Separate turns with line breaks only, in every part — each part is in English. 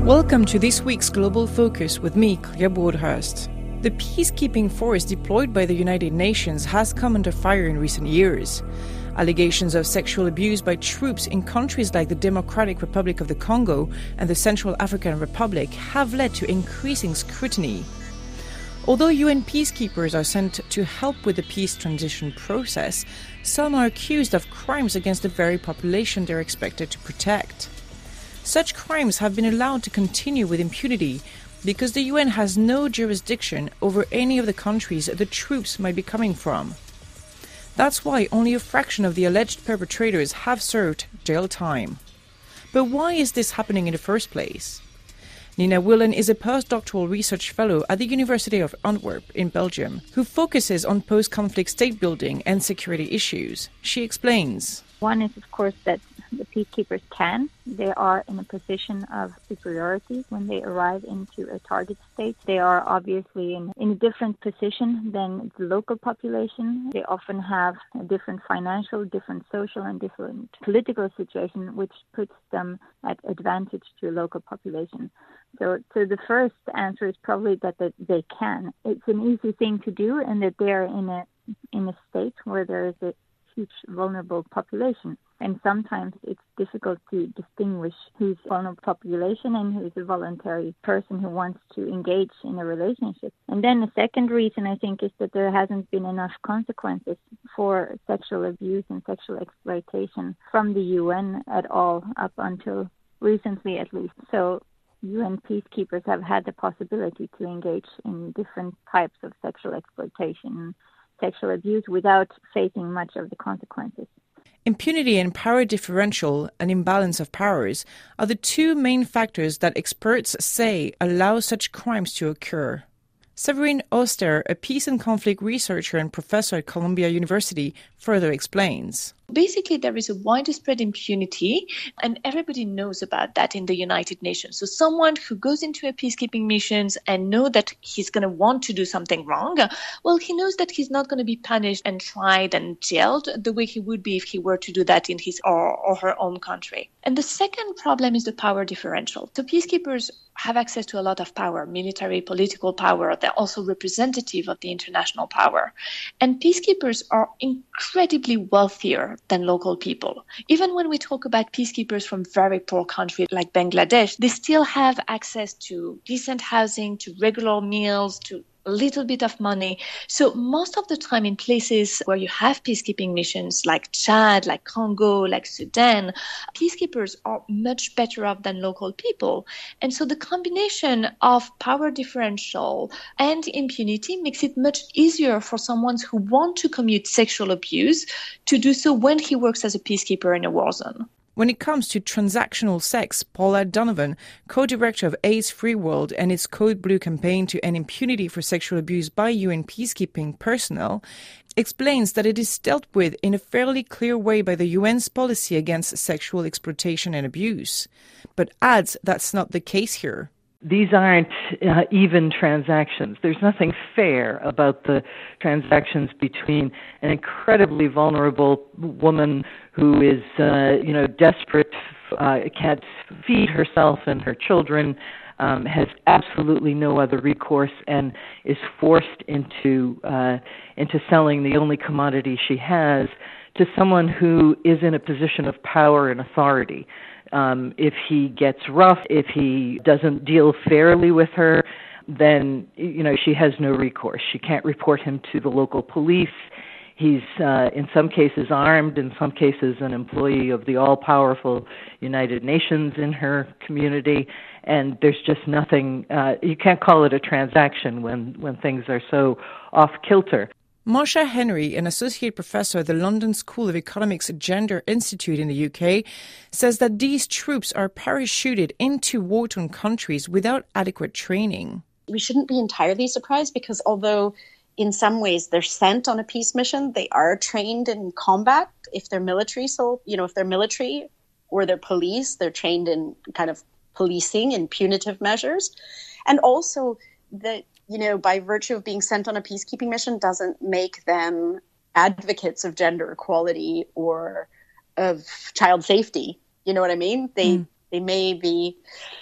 Welcome to this week's Global Focus with me, Claire Broadhurst. The peacekeeping force deployed by the United Nations has come under fire in recent years. Allegations of sexual abuse by troops in countries like the Democratic Republic of the Congo and the Central African Republic have led to increasing scrutiny. Although UN peacekeepers are sent to help with the peace transition process, some are accused of crimes against the very population they're expected to protect. Such crimes have been allowed to continue with impunity because the UN has no jurisdiction over any of the countries the troops might be coming from. That's why only a fraction of the alleged perpetrators have served jail time. But why is this happening in the first place? Nina Willen is a postdoctoral research fellow at the University of Antwerp in Belgium, who focuses on post-conflict state building and security issues. She explains.
One is, of course, that the peacekeepers they are in a position of superiority when they arrive into a target state. They are obviously in a different position than the local population. They often have a different financial, different social, and different political situation, which puts them at advantage to a local population. So the first answer is probably that they can. It's an easy thing to do, and that they are in a state where there is a huge vulnerable population. And sometimes it's difficult to distinguish who's a vulnerable population and who's a voluntary person who wants to engage in a relationship. And then the second reason, I think, is that there hasn't been enough consequences for sexual abuse and sexual exploitation from the UN at all, up until recently at least. So UN peacekeepers have had the possibility to engage in different types of sexual exploitation, sexual abuse, without facing much of the consequences.
Impunity and power differential, an imbalance of powers, are the two main factors that experts say allow such crimes to occur. Severine Oster, a peace and conflict researcher and professor at Columbia University, further explains.
Basically, there is a widespread impunity, and everybody knows about that in the United Nations. So someone who goes into a peacekeeping mission and know that he's going to want to do something wrong, well, he knows that he's not going to be punished and tried and jailed the way he would be if he were to do that in his or her own country. And the second problem is the power differential. So peacekeepers have access to a lot of power, military, political power. They're also representative of the international power. And peacekeepers are incredibly wealthier than local people. Even when we talk about peacekeepers from very poor countries like Bangladesh, they still have access to decent housing, to regular meals, to a little bit of money. So most of the time in places where you have peacekeeping missions like Chad, like Congo, like Sudan, peacekeepers are much better off than local people. And so the combination of power differential and impunity makes it much easier for someone who wants to commit sexual abuse to do so when he works as a peacekeeper in a war zone.
When it comes to transactional sex, Paula Donovan, co-director of AIDS Free World and its Code Blue campaign to end impunity for sexual abuse by UN peacekeeping personnel, explains that it is dealt with in a fairly clear way by the UN's policy against sexual exploitation and abuse, but adds that's not the case here.
These aren't even transactions. There's nothing fair about the transactions between an incredibly vulnerable woman who is, desperate, can't feed herself and her children, has absolutely no other recourse, and is forced into selling the only commodity she has to someone who is in a position of power and authority. If he gets rough, if he doesn't deal fairly with her, then, she has no recourse. She can't report him to the local police. He's, in some cases, armed, in some cases, an employee of the all-powerful United Nations in her community, and there's just nothing, you can't call it a transaction when things are so off-kilter.
Marsha Henry, an associate professor at the London School of Economics Gender Institute in the UK, says that these troops are parachuted into war-torn countries without adequate training.
We shouldn't be entirely surprised because although in some ways they're sent on a peace mission, they are trained in combat if they're military. So, if they're military or they're police, they're trained in kind of policing and punitive measures. And also that, by virtue of being sent on a peacekeeping mission doesn't make them advocates of gender equality or of child safety. You know what I mean? They may,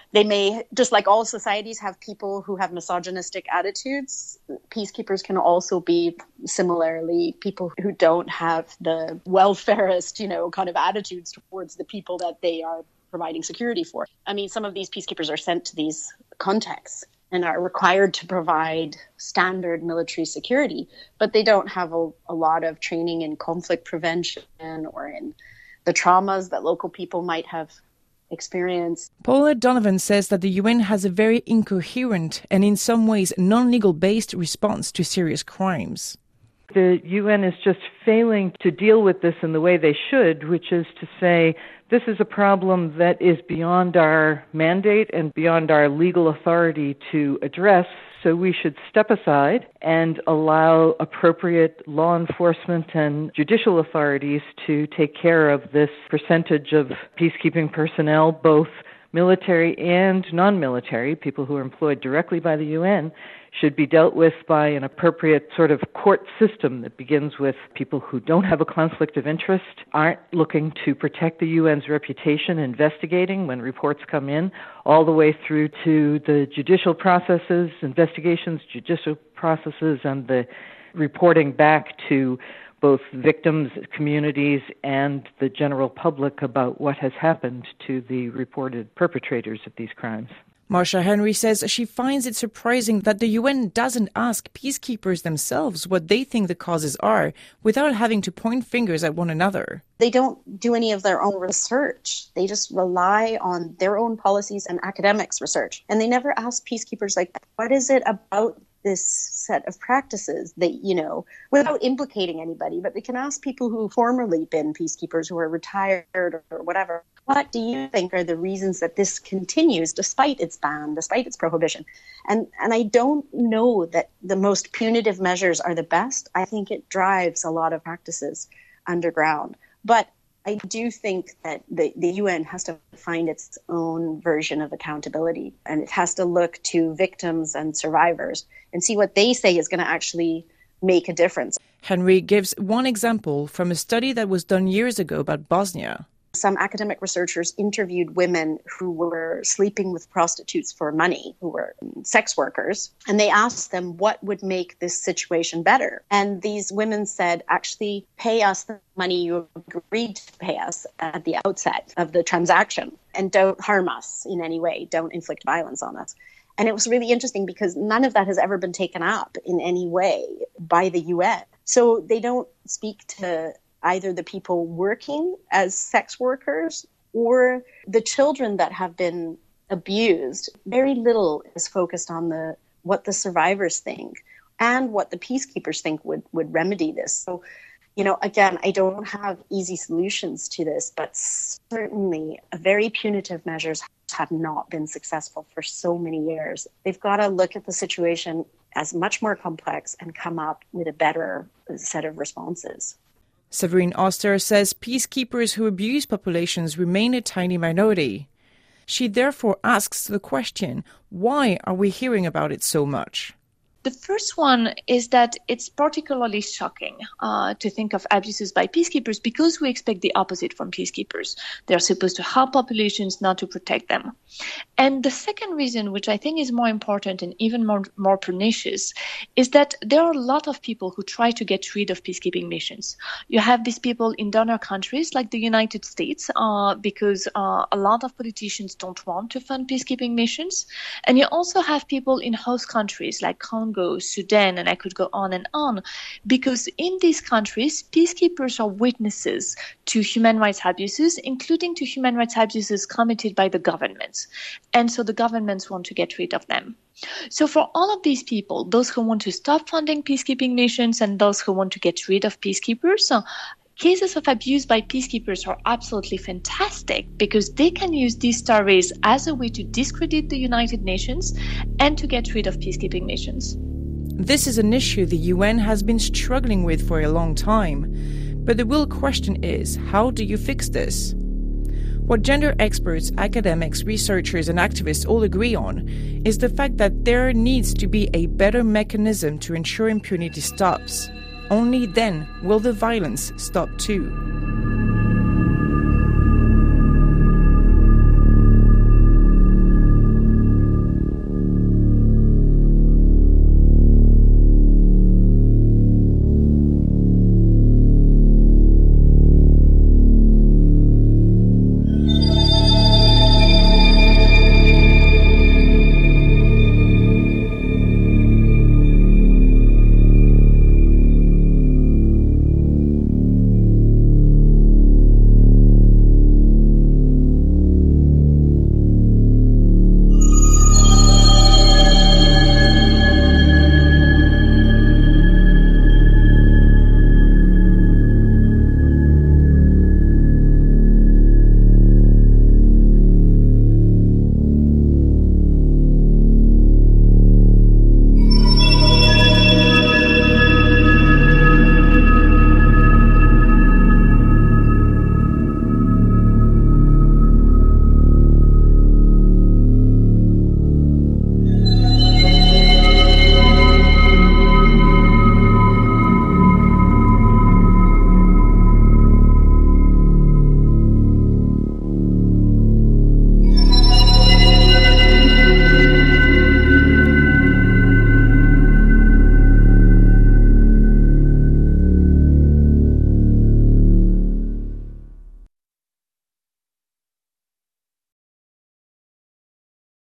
just like all societies have people who have misogynistic attitudes, peacekeepers can also be similarly people who don't have the welfarist, kind of attitudes towards the people that they are providing security for. I mean, some of these peacekeepers are sent to these contexts and are required to provide standard military security, but they don't have a lot of training in conflict prevention or in the traumas that local people might have experienced.
Paula Donovan says that the UN has a very incoherent and in some ways non-legal based response to serious crimes.
The UN is just failing to deal with this in the way they should, which is to say, this is a problem that is beyond our mandate and beyond our legal authority to address, so we should step aside and allow appropriate law enforcement and judicial authorities to take care of this percentage of peacekeeping personnel, both military and non-military, people who are employed directly by the UN, should be dealt with by an appropriate sort of court system that begins with people who don't have a conflict of interest, aren't looking to protect the UN's reputation investigating when reports come in, all the way through to the judicial processes, investigations, judicial processes, and the reporting back to both victims, communities, and the general public about what has happened to the reported perpetrators of these crimes.
Marsha Henry says she finds it surprising that the UN doesn't ask peacekeepers themselves what they think the causes are without having to point fingers at one another.
They don't do any of their own research. They just rely on their own policies and academics' research. And they never ask peacekeepers, what is it about this set of practices that, without implicating anybody, but they can ask people who formerly been peacekeepers who are retired or whatever, what do you think are the reasons that this continues despite its ban, despite its prohibition? And I don't know that the most punitive measures are the best. I think it drives a lot of practices underground. But I do think that the UN has to find its own version of accountability, and it has to look to victims and survivors and see what they say is going to actually make a difference.
Henry gives one example from a study that was done years ago about Bosnia.
Some academic researchers interviewed women who were sleeping with prostitutes for money, who were sex workers, and they asked them what would make this situation better. And these women said, actually, pay us the money you agreed to pay us at the outset of the transaction, and don't harm us in any way, don't inflict violence on us. And it was really interesting because none of that has ever been taken up in any way by the UN. So they don't speak to either the people working as sex workers or the children that have been abused. Very little is focused on what the survivors think and what the peacekeepers think would remedy this. So, again, I don't have easy solutions to this, but certainly very punitive measures have not been successful for so many years. They've got to look at the situation as much more complex and come up with a better set of responses.
Severine Oster says peacekeepers who abuse populations remain a tiny minority. She therefore asks the question, why are we hearing about it so much?
The first one is that it's particularly shocking to think of abuses by peacekeepers because we expect the opposite from peacekeepers. They're supposed to help populations, not to protect them. And the second reason, which I think is more important and even more pernicious, is that there are a lot of people who try to get rid of peacekeeping missions. You have these people in donor countries like the United States because a lot of politicians don't want to fund peacekeeping missions. And you also have people in host countries like Congo, Sudan, and I could go on, because in these countries, peacekeepers are witnesses to human rights abuses, including to human rights abuses committed by the governments. And so the governments want to get rid of them. So for all of these people, those who want to stop funding peacekeeping missions and those who want to get rid of peacekeepers, cases of abuse by peacekeepers are absolutely fantastic because they can use these stories as a way to discredit the United Nations and to get rid of peacekeeping missions.
This is an issue the UN has been struggling with for a long time. But the real question is, how do you fix this? What gender experts, academics, researchers, and activists all agree on is the fact that there needs to be a better mechanism to ensure impunity stops. Only then will the violence stop too.